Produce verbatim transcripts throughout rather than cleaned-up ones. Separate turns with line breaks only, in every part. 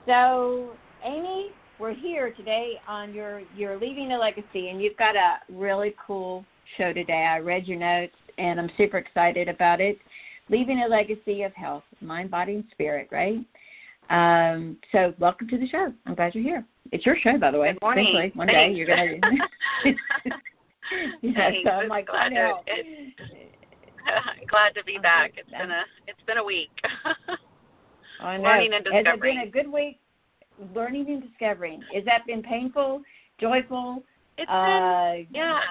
So, Amy, we're here today on your You're Leaving a Legacy, and you've got a really cool show today. I read your notes, and I'm super excited about it. Leaving a Legacy of Health, Mind, Body, and Spirit, right? Um, so, welcome to the show. I'm glad you're here. It's your show, by the way.
Good morning.
Essentially, one
Thanks.
day you're going to... Yeah, so I'm like,
glad, to, it, glad to be back. It's been a it's been a week.
I know.
Learning and discovering.
Has it been a good week? Learning and discovering. Has that been painful, joyful?
It's
uh,
been, yeah.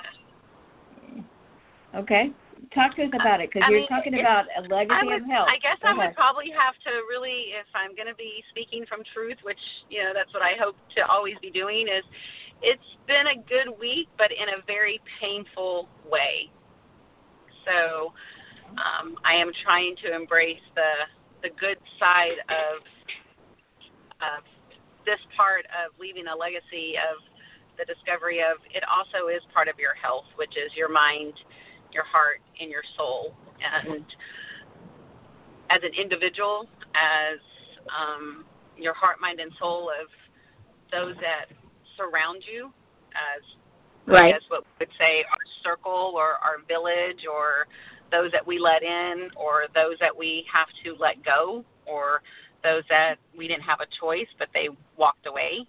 Okay. Talk to us about it, because you're mean, talking about a legacy
would,
of health.
I guess
Go
I
ahead.
would probably have to really, if I'm going to be speaking from truth, which, you know, that's what I hope to always be doing, is it's been a good week, but in a very painful way. So um, I am trying to embrace the the good side of, of this part of leaving a legacy of the discovery of it also is part of your health, which is your mind, your heart, and your soul. And as an individual, as um, your heart, mind, and soul of those that surround you, as
right.
I guess what we would say our circle or our village, or those that we let in, or those that we have to let go, or those that we didn't have a choice but they walked away.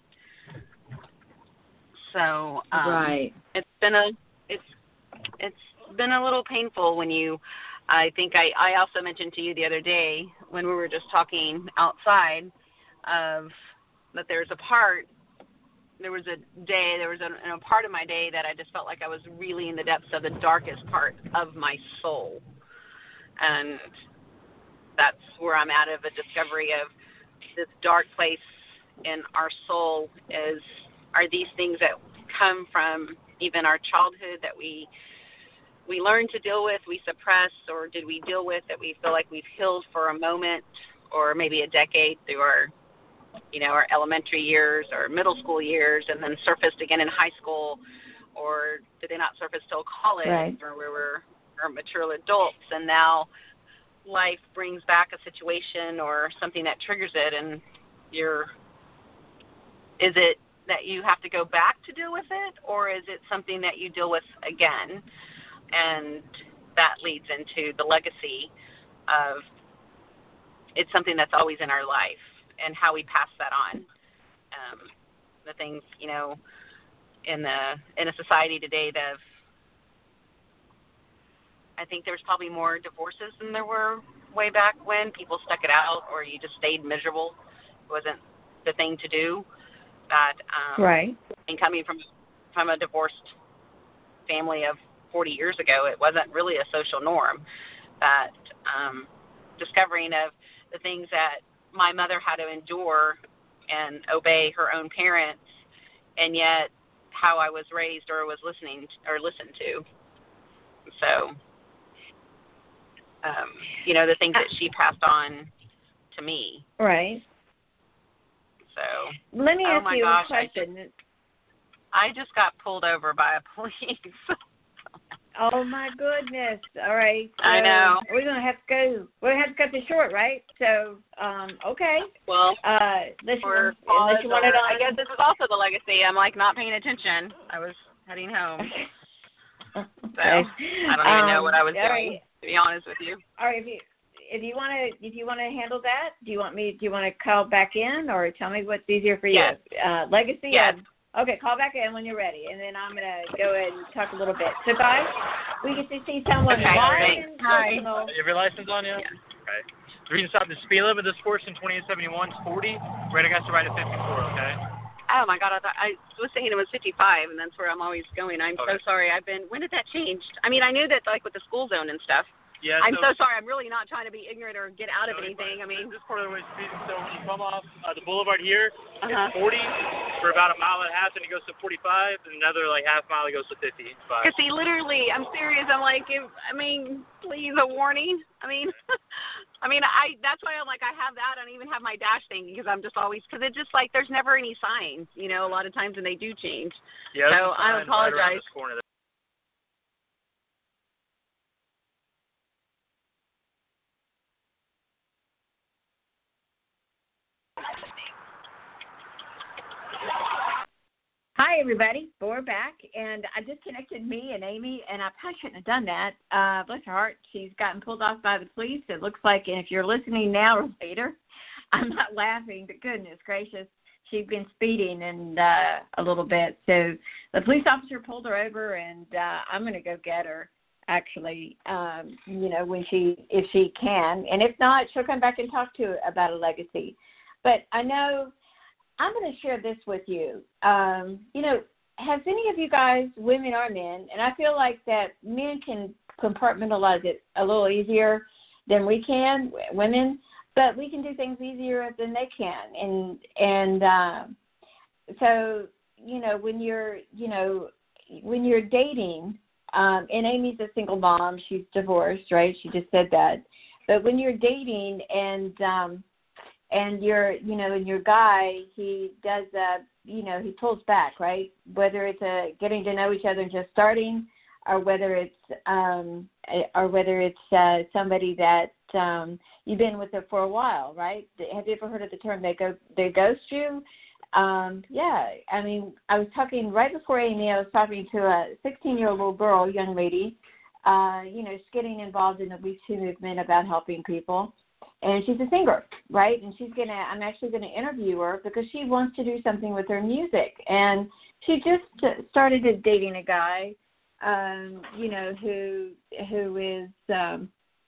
So um,
right.
it's been a it's it's been a little painful when you. I think I, I also mentioned to you the other day when we were just talking outside of that there's a part. There was a day, there was a, a part of my day that I just felt like I was really in the depths of the darkest part of my soul. And that's where I'm at of a discovery of this dark place in our soul is, are these things that come from even our childhood that we we learn to deal with, we suppress, or did we deal with that we feel like we've healed for a moment or maybe a decade through our you know, our elementary years or middle school years, and then surfaced again in high school, or did they not surface till college,
right.
or where we're or mature adults, and now life brings back a situation or something that triggers it, and you're, is it that you have to go back to deal with it, or is it something that you deal with again? And that leads into the legacy of it's something that's always in our life, and how we pass that on. Um, the things, you know, in the in a society today that I think there's probably more divorces than there were way back when. People stuck it out, or you just stayed miserable. It wasn't the thing to do. That um,
right.
And coming from from a divorced family of forty years ago, it wasn't really a social norm. That um, discovering of the things that my mother had to endure and obey her own parents, and yet how I was raised or was listening or listened to. So, um, you know, the things that she passed on to me.
Right.
So,
let me
oh
ask
my
you
gosh,
a question.
I just, I just got pulled over by a police.
Oh my goodness! All right, so
I know.
We're gonna have to go. We're gonna have to cut this short, right? So, um, okay.
Well,
uh, unless you,
or
unless you want it on.
I guess this is also the legacy. I'm like not paying attention. I was heading home,
okay.
so I don't even um, know what I was doing.
Right.
To be honest with you.
All right, if you if you want to if you want to handle that, do you want me? Do you want to call back in, or tell me what's easier for you?
Yes.
Uh, legacy.
Yes.
Of, Okay, call back in when you're ready, and then I'm going to go ahead and talk a little bit. So, guys, we get to see someone
okay,
live and
Hi.
personal.
You have your license on you?
Yeah.
Okay. The reason stop the speed limit of this course in twenty-eight seventy-one is forty. Right, I got to ride at fifty-four, okay?
Oh, my God. I, thought, I was thinking it was fifty-five, and that's where I'm always going. I'm
okay.
so sorry. I've been – when did that change? I mean, I knew that, like, with the school zone and stuff.
Yeah,
I'm
so,
so sorry. I'm really not trying to be ignorant or get out of
no,
anything. I mean,
this quarter way speeding. So when you come off uh, the boulevard here,
uh-huh.
it's forty for about a mile and a half, and it goes to forty-five, and another like half mile it goes to fifty.
Because see, literally, I'm serious. I'm like, if, I mean, please a warning. I mean, I mean, I that's why I'm like I have that. I don't even have my dash thing because I'm just always because it's just like there's never any signs. You know, a lot of times when they do change.
Yeah.
So I apologize.
Right corner there.
everybody. We're back, and I disconnected me and Amy, and I probably shouldn't have done that. Uh, bless her heart. She's gotten pulled off by the police. It looks like, and if you're listening now or later, I'm not laughing, but goodness gracious, she'd been speeding and uh, a little bit. So the police officer pulled her over, and uh, I'm going to go get her, actually, um, you know, when she, if she can. And if not, she'll come back and talk to her about a legacy. But I know I'm going to share this with you. Um, you know, has any of you guys, women or men, and I feel like that men can compartmentalize it a little easier than we can, women, but we can do things easier than they can. And, and uh, so, you know, when you're, you know, when you're dating, um, and Amy's a single mom, she's divorced, right? She just said that. But when you're dating and, um, and your, you know, and your guy, he does, uh, you know, he pulls back, right? Whether it's a getting to know each other and just starting, or whether it's, um, or whether it's uh, somebody that um, you've been with it for a while, right? Have you ever heard of the term they go, they ghost you? Um, yeah, I mean, I was talking right before Amy. I was talking to a sixteen-year-old little girl, young lady. Uh, you know, she's getting involved in the We Too movement about helping people. And she's a singer, right? And she's going to, I'm actually going to interview her because she wants to do something with her music. And she just started dating a guy, um, you know, who who is um,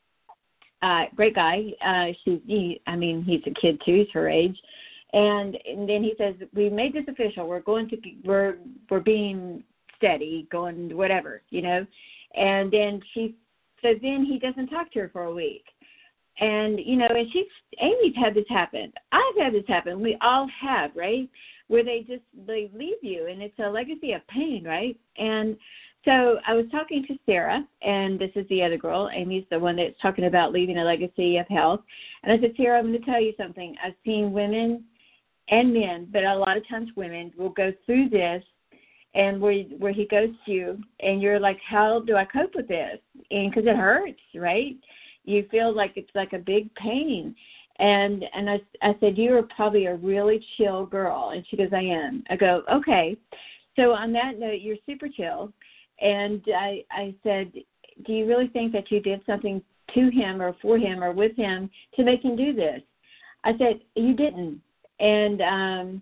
a great guy. Uh, she, he, I mean, he's a kid too, he's her age. And, and then he says, we made this official. We're going to, we're, we're being steady, going whatever, you know. And then she, so then he doesn't talk to her for a week. And, you know, and she's, Amy's had this happen. I've had this happen. We all have, right? Where they just, they leave you, and it's a legacy of pain, right? And so I was talking to Sarah, and this is the other girl. Amy's the one that's talking about leaving a legacy of health. And I said, Sarah, I'm going to tell you something. I've seen women and men, but a lot of times women will go through this, and where where he ghosts you, and you're like, how do I cope with this? And because it hurts, right? You feel like it's like a big pain. And and I, I said, you are probably a really chill girl. And she goes, I am. I go, okay. So on that note, you're super chill. And I, I said, do you really think that you did something to him or for him or with him to make him do this? I said, you didn't. And um,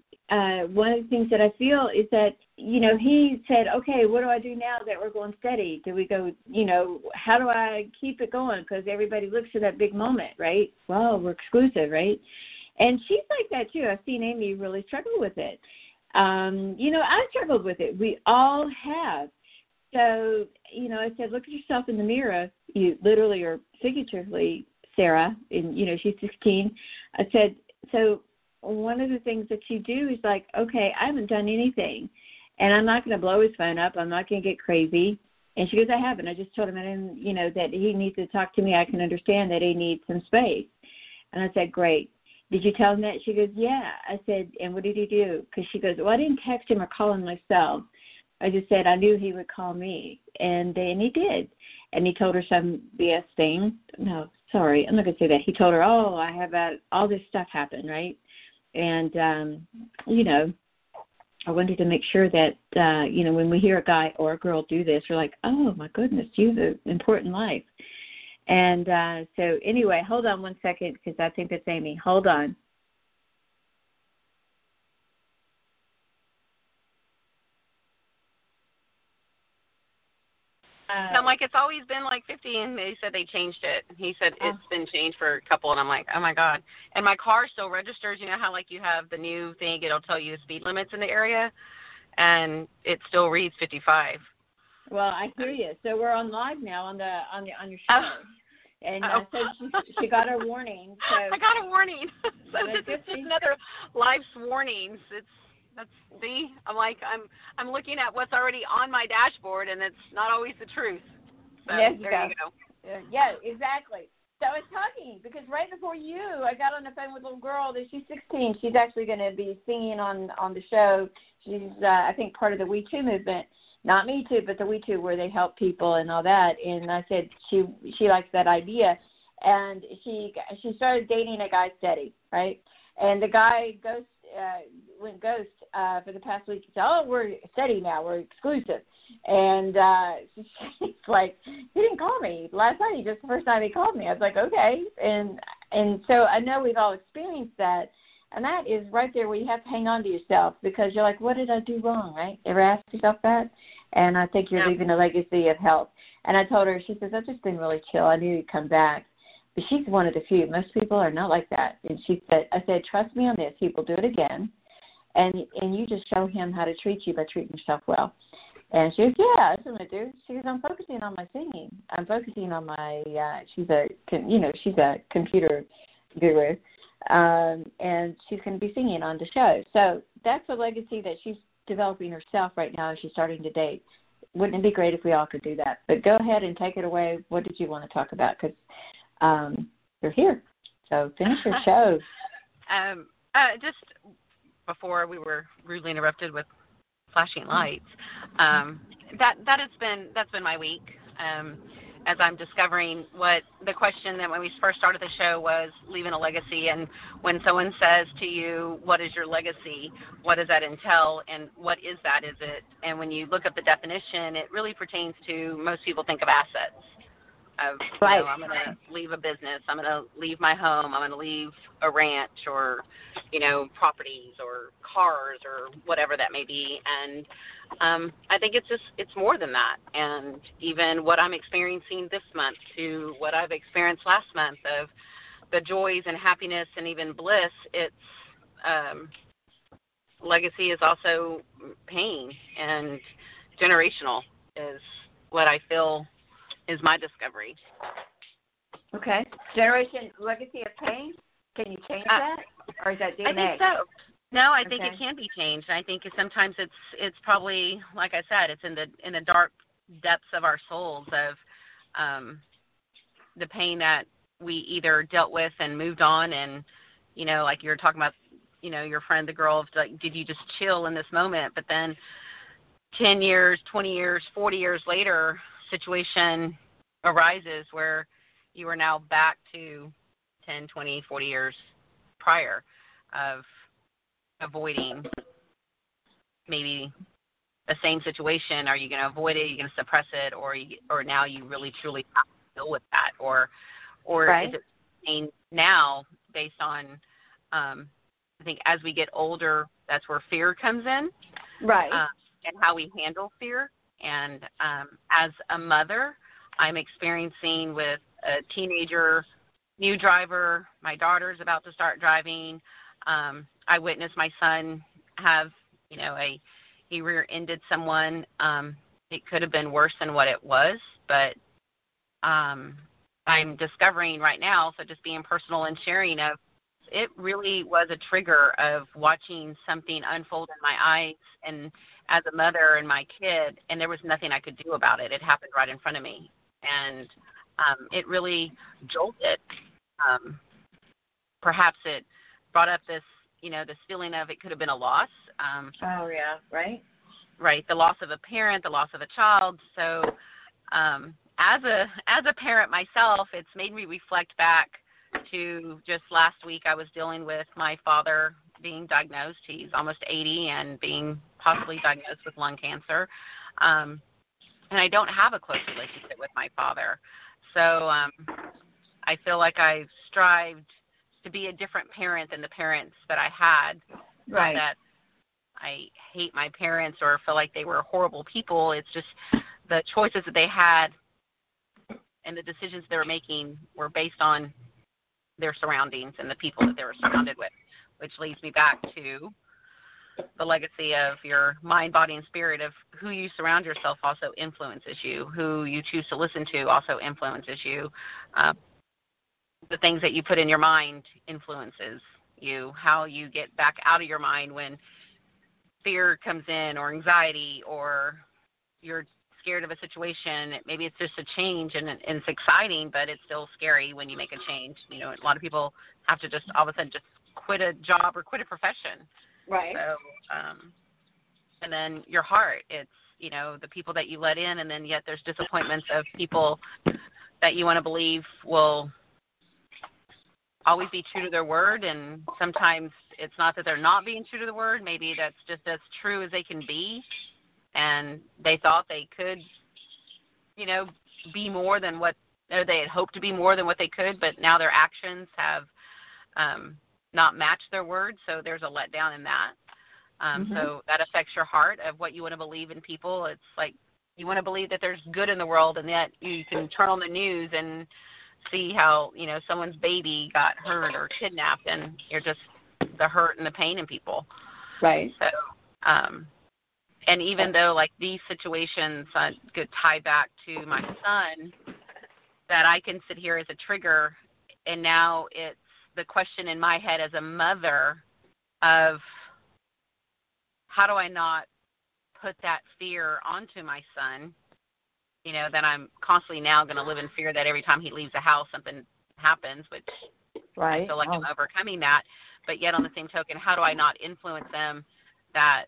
uh, one of the things that I feel is that, you know, he said, okay, what do I do now that we're going steady? Do we go, you know, how do I keep it going? Because everybody looks for that big moment, right? Well, we're exclusive, right? And she's like that, too. I've seen Amy really struggle with it. Um, you know, I struggled with it. We all have. So, you know, I said, look at yourself in the mirror. You literally or figuratively, Sarah, and, you know, she's sixteen. I said, so one of the things that you do is like, okay, I haven't done anything. And I'm not going to blow his phone up. I'm not going to get crazy. And she goes, I haven't. I just told him, I didn't, you know, that he needs to talk to me. I can understand that he needs some space. And I said, great. Did you tell him that? She goes, yeah. I said, and what did he do? Because she goes, well, I didn't text him or call him myself. I just said I knew he would call me. And then he did. And he told her some B S thing. No, sorry, I'm not going to say that. He told her, oh, I have uh, all this stuff happen, right? And, um, you know, I wanted to make sure that, uh, you know, when we hear a guy or a girl do this, we're like, oh, my goodness, you have an important life. And uh, so anyway, hold on one second because I think that's Amy. Hold on.
Uh, I'm like, it's always been like fifty, and they said they changed it. He said it's uh, been changed for a couple, and I'm like, oh, my God. And my car still registers. You know how, like, you have the new thing, it'll tell you the speed limits in the area, and it still reads fifty-five.
Well, I hear you. So we're on live now on the on the on your show. Uh, and uh, so she, she got her warning. So
I got a warning. So this is just another life's warnings. It's That's see, I'm like I'm I'm looking at what's already on my dashboard, and it's not always the truth. So
there you
there
go.
you go.
Yeah, yeah, exactly. So I was talking because right before you, I got on the phone with a little girl that she's sixteen. She's actually going to be singing on on the show. She's uh, I think part of the We Too movement. Not Me Too, but the We Too, where they help people and all that. And I said she she likes that idea, and she she started dating a guy steady, right? And the guy goes uh, went ghost uh, for the past week. He said, oh, we're steady now. We're exclusive. And uh, she's like, he didn't call me last night. He just the first time he called me. I was like, okay. And and so I know we've all experienced that. And that is right there where you have to hang on to yourself because you're like, what did I do wrong, right? Ever ask yourself that? And I think you're
yeah.
leaving a legacy of health. And I told her, she says, I've just been really chill. I knew you'd come back. But she's one of the few. Most people are not like that. And she said, I said, trust me on this. He will do it again. And and you just show him how to treat you by treating yourself well. And she goes, yeah, that's what I'm going to do. She goes, I'm focusing on my singing. I'm focusing on my, uh, she's a, you know, she's a computer guru. Um, and she's going to be singing on the show. So that's a legacy that she's developing herself right now as she's starting to date. Wouldn't it be great if we all could do that? But go ahead and take it away. What did you want to talk about? Because um, you're here. So finish your show.
um, uh, just before we were rudely interrupted with flashing lights, um, that that has been that's been my week. Um, as I'm discovering what the question that when we first started the show was leaving a legacy, and when someone says to you, what is your legacy, what does that entail, and what is that, is it, and when you look up the definition, it really pertains to, most people think of assets. Of,
right.
You know, I'm going to leave a business, I'm going to leave my home, I'm going to leave a ranch or, you know, properties or cars or whatever that may be. And um, I think it's just, it's more than that. And even what I'm experiencing this month to what I've experienced last month of the joys and happiness and even bliss, it's um, legacy is also pain, and generational is what I feel is my discovery.
Okay. Generation legacy of pain? Can you change
Uh,
that? Or is that D N A?
I think so. No, I think
Okay.
it can be changed. I think sometimes it's it's probably, like I said, it's in the in the dark depths of our souls of um, the pain that we either dealt with and moved on, and you know, like you were talking about, you know, your friend, the girl, like, did you just chill in this moment? But then ten years, twenty years, forty years later, situation arises where you are now back to ten, twenty, forty years prior of avoiding maybe the same situation. Are you going to avoid it? Are you going to suppress it? Or you, or now you really truly have to deal with that? Or or
right.
is it pain now based on, um, I think as we get older, that's where fear comes in.
Right.
Uh, and how we handle fear. And um, as a mother, I'm experiencing with a teenager, new driver, my daughter's about to start driving. Um, I witnessed my son have, you know, a he rear-ended someone. Um, it could have been worse than what it was, but um, I'm discovering right now, so just being personal and sharing of, it really was a trigger of watching something unfold in my eyes and as a mother and my kid, and there was nothing I could do about it. It happened right in front of me. And um, it really jolted. Um, perhaps it brought up this, you know, this feeling of it could have been a loss. Um,
oh, yeah, right?
Right, the loss of a parent, the loss of a child. So um, as a as a parent myself, it's made me reflect back to just last week. I was dealing with my father being diagnosed. He's almost eighty and being possibly diagnosed with lung cancer. Um, and I don't have a close relationship with my father. So um, I feel like I've strived to be a different parent than the parents that I had.
Right.
Not that I hate my parents or feel like they were horrible people. It's just the choices that they had and the decisions they were making were based on their surroundings and the people that they were surrounded with, which leads me back to the legacy of your mind, body, and spirit of who you surround yourself also influences you. Who you choose to listen to also influences you. Um, the things that you put in your mind influences you. How you get back out of your mind when fear comes in or anxiety or you're scared of a situation. Maybe it's just a change and, and it's exciting, but it's still scary when you make a change. You know, a lot of people have to just all of a sudden just quit a job or quit a profession.
Right.
So, um, and then your heart, it's, you know, the people that you let in, and then yet there's disappointments of people that you want to believe will always be true to their word, and sometimes it's not that they're not being true to the word. Maybe that's just as true as they can be, and they thought they could, you know, be more than what, or they had hoped to be more than what they could, but now their actions have um, not matched their words, so there's a letdown in that. Um,
mm-hmm.
So that affects your heart of what you want to believe in people. It's like you want to believe that there's good in the world, and yet you can turn on the news and see how, you know, someone's baby got hurt or kidnapped, and you're just the hurt and the pain in people.
Right.
So, um, and even though like these situations uh, could tie back to my son, that I can sit here as a trigger, and now it's the question in my head as a mother of how do I not put that fear onto my son? You know, that I'm constantly now going to live in fear that every time he leaves the house, something happens, which
right.
I feel like
oh.
I'm overcoming that. But yet on the same token, how do I not influence them that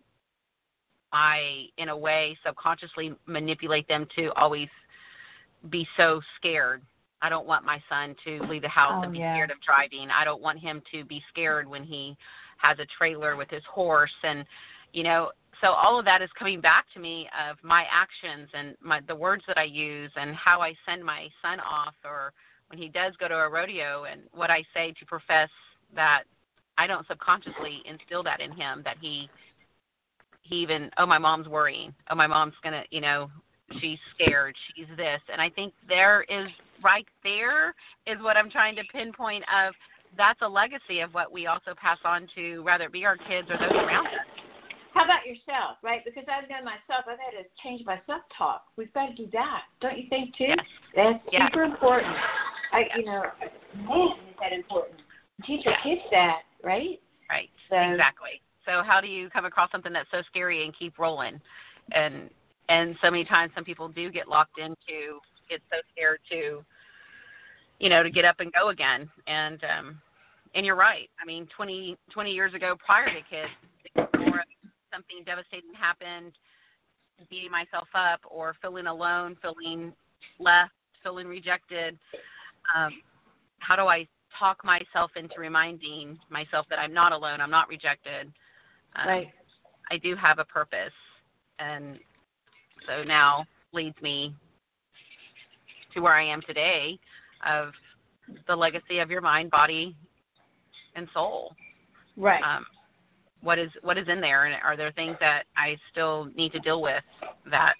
I, in a way, subconsciously manipulate them to always be so scared? I don't want my son to leave the house
oh,
and be
yeah.
scared of driving. I don't want him to be scared when he has a trailer with his horse. And, you know, so all of that is coming back to me of my actions and my the words that I use and how I send my son off, or when he does go to a rodeo, and what I say to profess that I don't subconsciously instill that in him, that he he even, oh, my mom's worrying. Oh, my mom's going to, you know, she's scared. She's this. And I think there is right there is what I'm trying to pinpoint of that's a legacy of what we also pass on to, whether it be our kids or those around us.
How about yourself, right? Because I've done myself. I've had to change my self-talk. We've got to do that, don't you think, too?
Yes.
That's
yes.
super important. I,
yes.
you know, man, is that important? Teach your kids that, right?
Right.
So,
exactly. So how do you come across something that's so scary and keep rolling? And and so many times some people do get locked into, get so scared to, you know, to get up and go again. And um, and you're right. I mean, twenty, twenty years ago, prior to kids, before something devastating happened, beating myself up or feeling alone, feeling left, feeling rejected, um, how do I talk myself into reminding myself that I'm not alone, I'm not rejected. Um,
right.
I do have a purpose. And so now leads me to where I am today of the legacy of your mind, body, and soul.
Right.
Um, what is what is in there, and are there things that I still need to deal with that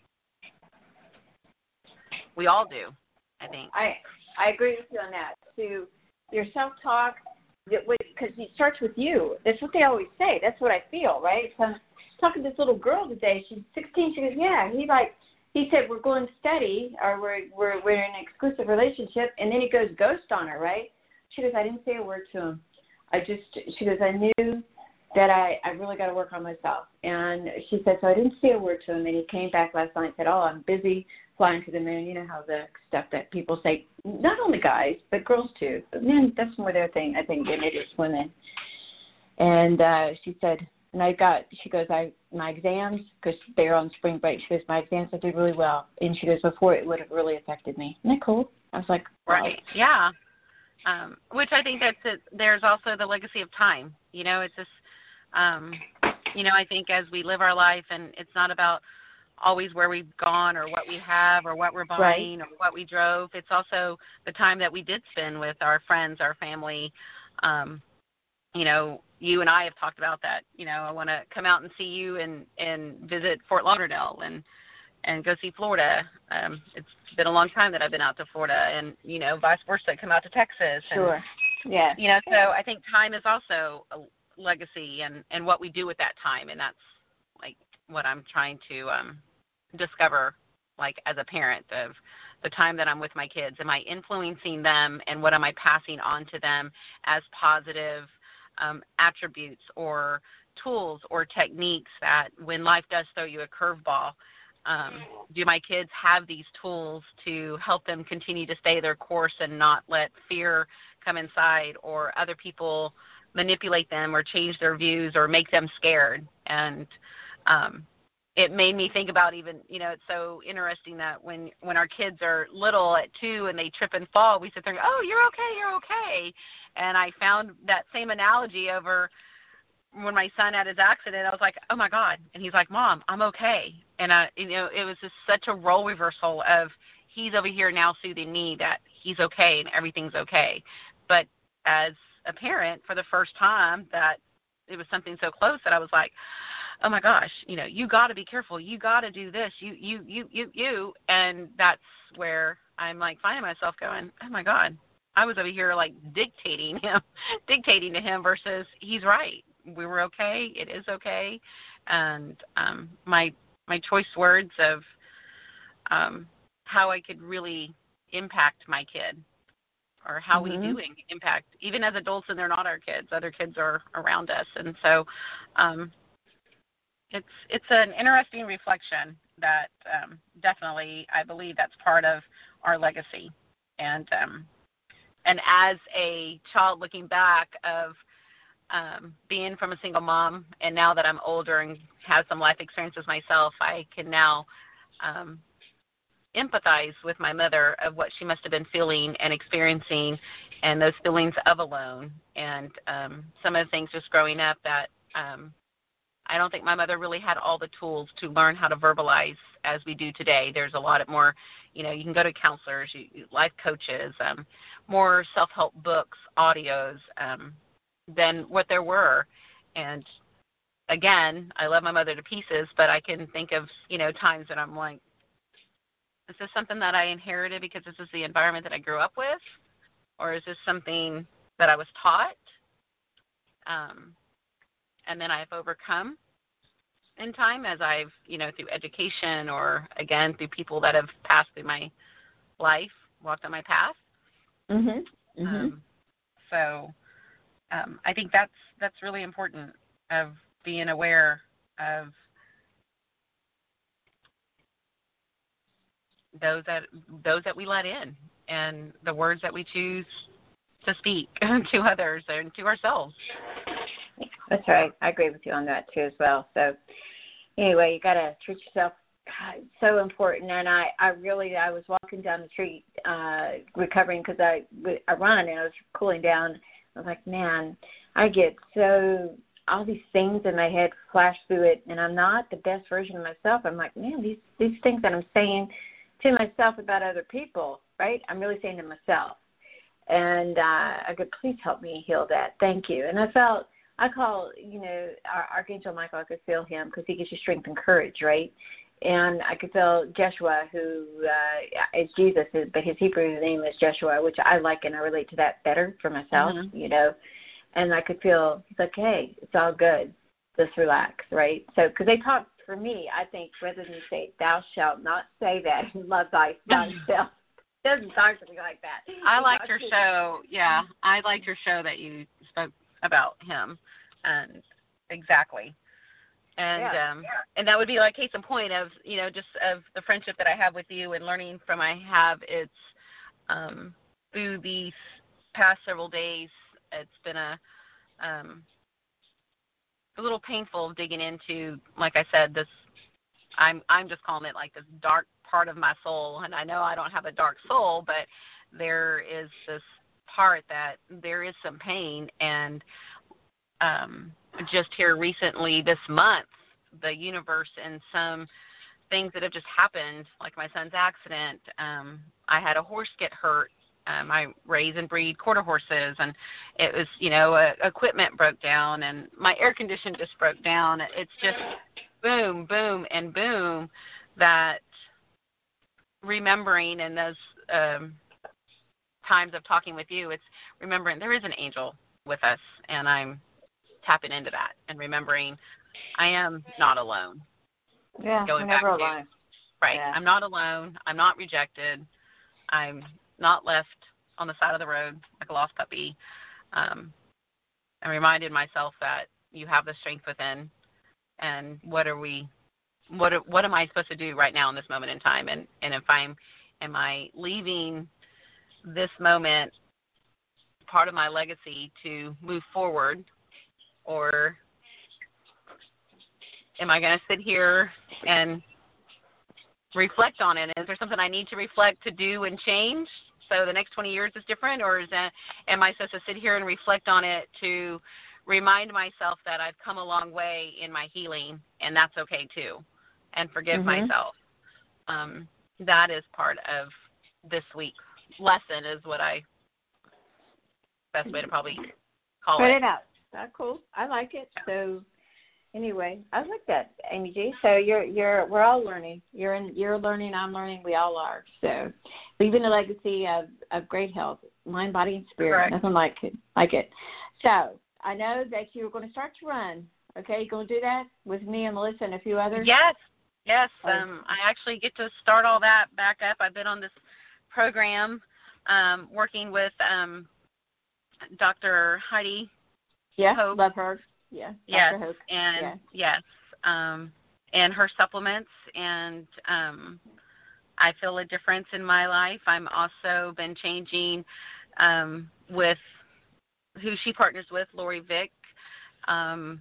we all do, I think.
I I agree with you on that. To your self-talk, because it starts with you. That's what they always say. That's what I feel, right? So I'm talking to this little girl today. She's sixteen. She goes, yeah. He like he said we're going steady, or we're we're we're in an exclusive relationship, and then he goes ghost on her, right? She goes, I didn't say a word to him. I just she goes, I knew that I, I really got to work on myself. And she said, so I didn't say a word to him. And he came back last night and said, oh, I'm busy flying to the moon. You know how the stuff that people say, not only guys, but girls too. But men, that's more their thing, I think, than it is women. And uh, she said, and I got, she goes, I my exams, because they're on spring break, she goes, my exams, I did really well. And she goes, before it would have really affected me. Isn't that cool? I was like, wow.
Right, yeah. Um, which I think that's it. There's also the legacy of time. You know, it's just, um, you know, I think as we live our life, and it's not about always where we've gone or what we have or what we're buying
right.
or what we drove. It's also the time that we did spend with our friends, our family. Um, you know, you and I have talked about that. You know, I want to come out and see you and, and visit Fort Lauderdale and, and go see Florida. Um, it's been a long time that I've been out to Florida, and, you know, vice versa, come out to Texas. And,
sure. Yeah.
You know, so I think time is also a legacy and, and what we do with that time. And that's like what I'm trying to um, discover, like as a parent, of the time that I'm with my kids. Am I influencing them, and what am I passing on to them as positive um, attributes or tools or techniques that when life does throw you a curveball, um, do my kids have these tools to help them continue to stay their course and not let fear come inside or other people manipulate them or change their views or make them scared? And um, it made me think about even, you know, it's so interesting that when, when our kids are little at two and they trip and fall, we sit there and go, oh, you're okay, you're okay. And I found that same analogy over when my son had his accident. I was like, oh, my God. And he's like, Mom, I'm okay. And, I, you know, it was just such a role reversal of he's over here now soothing me that he's okay and everything's okay. But as a parent, for the first time, that it was something so close that I was like, oh, my gosh, you know, you got to be careful. You got to do this. You, you, you, you, you. And that's where I'm, like, finding myself going, oh, my God. I was over here, like, dictating him, dictating to him versus he's right. We were okay. It is okay. And um, my my choice words of um, how I could really impact my kid, or how mm-hmm. we do impact, even as adults, and they're not our kids. Other kids are around us. And so um, it's it's an interesting reflection that um, definitely I believe that's part of our legacy. And um, and as a child looking back of um, being from a single mom, and now that I'm older and have some life experiences myself, I can now um, empathize with my mother of what she must have been feeling and experiencing, and those feelings of alone, and um, some of the things just growing up that um, I don't think my mother really had all the tools to learn how to verbalize as we do today. There's a lot of more, you know, you can go to counselors, you, life coaches, um, more self-help books, audios um, than what there were. And again, I love my mother to pieces, but I can think of, you know, times that I'm like, is this something that I inherited because this is the environment that I grew up with? Or is this something that I was taught? Um, and then I've overcome in time as I've, you know, through education, or again, through people that have passed through my life, walked on my path.
Mm-hmm. Mm-hmm.
Um, so um, I think that's, that's really important, of being aware of those that, those that we let in, and the words that we choose to speak to others and to ourselves.
That's right. I agree with you on that too as well. So anyway, you got to treat yourself. God, it's so important. And I, I really, I was walking down the street uh, recovering because I, I run and I was cooling down. I was like, man, I get so, all these things in my head flash through it, and I'm not the best version of myself. I'm like, man, these, these things that I'm saying to myself about other people, right? I'm really saying to myself. And uh, I could, please help me heal that. Thank you. And I felt, I call, you know, our Archangel Michael, I could feel him because he gives you strength and courage, right? And I could feel Jeshua, who uh, is Jesus, but his Hebrew name is Jeshua, which I like, and I relate to that better for myself, mm-hmm. you know. And I could feel, he's like, hey, it's all good. Just relax, right? So, because they talk, for me, I think, rather than say, thou shalt not say that, love thyself. Doesn't talk to me like that.
I liked your show. Yeah, I liked your show that you spoke about him, and exactly, and yeah, um, yeah. and that would be like case in point of, you know, just of the friendship that I have with you and learning from I have. It's um, through these past several days, it's been a um, a little painful digging into, like I said, this. I'm I'm just calling it like this dark part of my soul, and I know I don't have a dark soul, but there is this part that there is some pain. And um, just here recently this month, the universe and some things that have just happened, like my son's accident, um, I had a horse get hurt. Um, I raise and breed quarter horses, and it was, you know, uh, equipment broke down, and my air condition just broke down. It's just boom, boom, and boom, that remembering in those um, times of talking with you, it's remembering there is an angel with us, and I'm tapping into that and remembering I am not alone.
Yeah,
Going
never
back to,
alone.
Right,
yeah.
I'm not alone. I'm not rejected. I'm not left on the side of the road like a lost puppy. Um, I reminded myself that you have the strength within, and what are we, what are, what am I supposed to do right now in this moment in time? And, and if I'm, am I leaving this moment part of my legacy to move forward, or am I going to sit here and reflect on it? Is there something I need to reflect, to do, and change so the next twenty years is different, or is that, am I supposed to sit here and reflect on it to remind myself that I've come a long way in my healing, and that's okay too, and forgive
mm-hmm.
myself? Um, that is part of this week's lesson, is what I, best way to probably call
Put
it.
it out. That's cool. I like it. So anyway, I like that, Amy G. So you're you're we're all learning. You're in you're learning, I'm learning, we all are. So leaving a legacy of, of great health, mind, body, and spirit.
Correct.
Nothing like it like it. So I know that you're going to start to run. Okay, you going to do that with me and Melissa and a few others?
Yes. Yes.
Oh.
Um, I actually get to start all that back up. I've been on this program um, working with um, Doctor Heidi.
Yeah,
Hope.
love her. Yeah,
yes,
Doctor Hope.
and
yeah.
yes, um, and her supplements, and um, I feel a difference in my life. I'm also been changing um, with who she partners with, Lori Vick, um,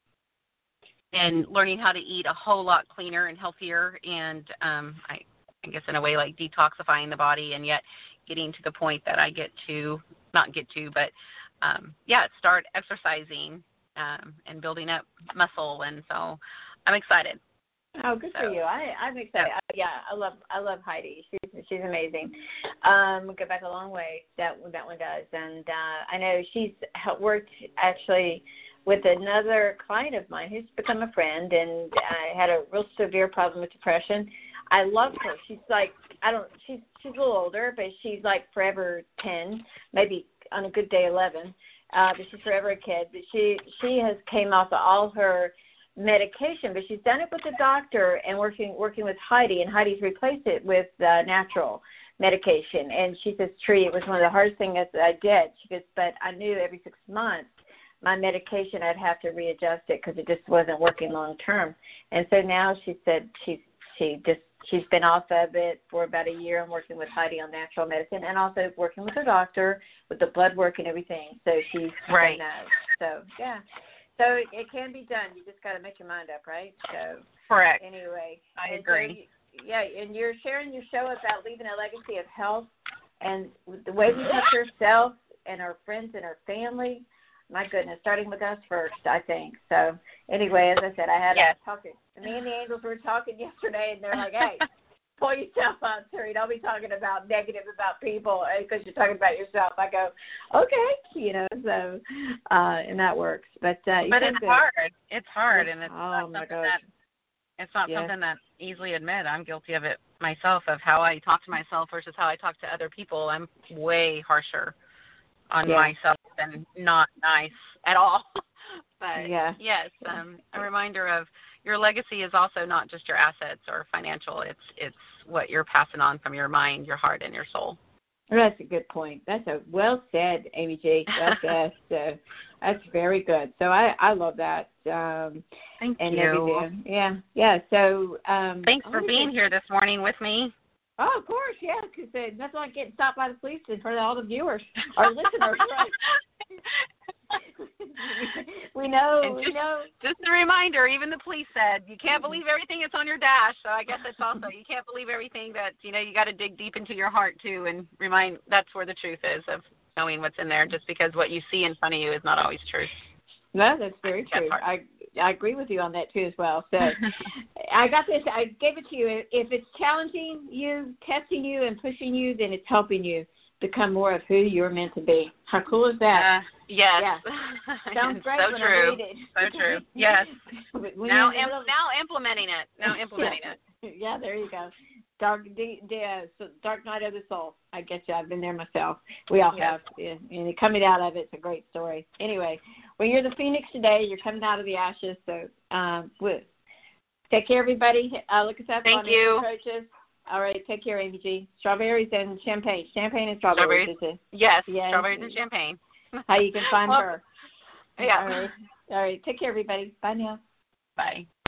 and learning how to eat a whole lot cleaner and healthier, and um, I, I guess in a way like detoxifying the body, and yet getting to the point that I get to, not get to, but um, yeah, start exercising um, and building up muscle, and so I'm excited.
Oh, good
so,
for you. I, I'm excited.
Yeah.
I, yeah, I love I love Heidi. She's she's amazing. Um, we go back a long way. That that one does, and uh, I know she's worked actually with another client of mine who's become a friend, and I had a real severe problem with depression. I love her. She's like, I don't. She's she's a little older, but she's like forever ten, maybe on a good day eleven. Uh, but she's forever a kid. But she she has came off of all her medication, but she's done it with the doctor and working working with Heidi, and Heidi's replaced it with uh, natural medication. And she says, Tree, it was one of the hardest things that I did. She goes, but I knew every six months my medication I'd have to readjust it because it just wasn't working long term. And so now she said she's she just she's been off of it for about a year and working with Heidi on natural medicine, and also working with her doctor with the blood work and everything. So she's
right.
done that. So yeah. So it, it can be done. You just got to make your mind up, right? So
correct.
Anyway,
I
and
agree.
So you, yeah, and you're sharing your show about leaving a legacy of health, and the way we touch ourselves and our friends and our family. My goodness, starting with us first, I think. So anyway, as I said, I had
yes.
a talking. Me and the Angels were talking yesterday, and they're like, "Hey, pull yourself up, Terry. Don't be talking about negative about people because you're talking about yourself." I go, "Okay," you know. So, uh, and that works. But uh,
but it's
good.
hard. It's hard,
Yes.
and it's
oh,
not
my
something
gosh.
that it's not
yes.
something that easily admit. I'm guilty of it myself, of how I talk to myself versus how I talk to other people. I'm way harsher on
yeah.
myself and not nice at all. But
yeah.
yes, um, a reminder of your legacy is also not just your assets or financial. It's it's what you're passing on from your mind, your heart, and your soul.
Well, that's a good point. That's a well said, Amy G. Well said. So that's very good. So I, I love that. Um,
Thank
and
you.
Everything. Yeah, yeah. So um,
thanks for being here this morning with me.
Oh, of course, yeah, because uh, that's like getting stopped by the police in front of all the viewers or listeners, right? we know,
and
we
just,
know.
Just a reminder, even the police said, you can't believe everything that's on your dash, so I guess that's also, you can't believe everything that, you know, you got to dig deep into your heart, too, and remind, that's where the truth is, of knowing what's in there, just because what you see in front of you is not always true.
No, that's very true. I I agree with you on that, too, as well. So I got this. I gave it to you. If it's challenging you, testing you, and pushing you, then it's helping you become more of who you're meant to be. How cool is that?
Uh, yes.
Yeah. Sounds great
so
when
true.
I read it.
So true. Yes. now, im-
of...
now implementing it. Now implementing
yeah.
it.
Yeah, there you go. Dark, d- d- uh, dark night of the soul. I get you. I've been there myself. We all
yes.
have. And coming out of it, it's a great story. Anyway, well, you're the phoenix today. You're coming out of the ashes. So um, we'll take care, everybody. Uh, look us up
Thank
on
you.
Approaches. All right, take care, Amy G. Strawberries and champagne. Champagne and strawberries.
strawberries. Yes,
yes,
strawberries and champagne.
How you can find
well,
her.
Yeah.
All right. All right, take care, everybody. Bye now.
Bye.